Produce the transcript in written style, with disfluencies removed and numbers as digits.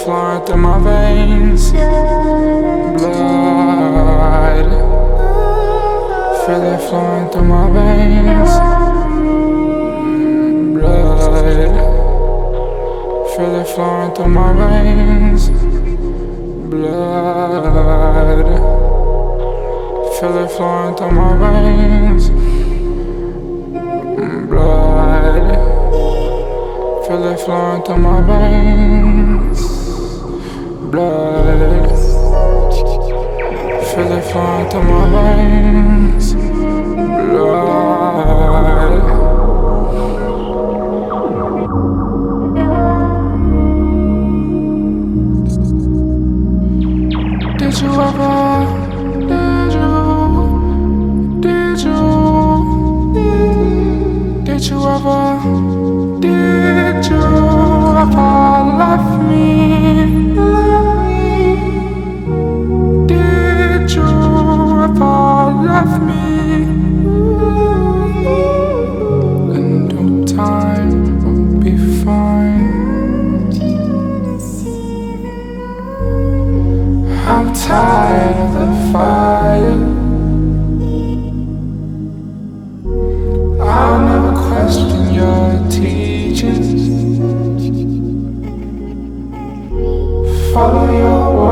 flowing through my veins. Blood, feel it flowing through my veins. Blood, feel it flowing through my veins. Blood, feel it flowing through my veins. Blood, feel it flowing through my veins. Blood, feel it flowing through my veins. Blood. Did you ever? Did you ever? Did you ever love me? Did you ever love me? And your time will be fine. I'm tired of the fire. I'll never question your teachings. Follow your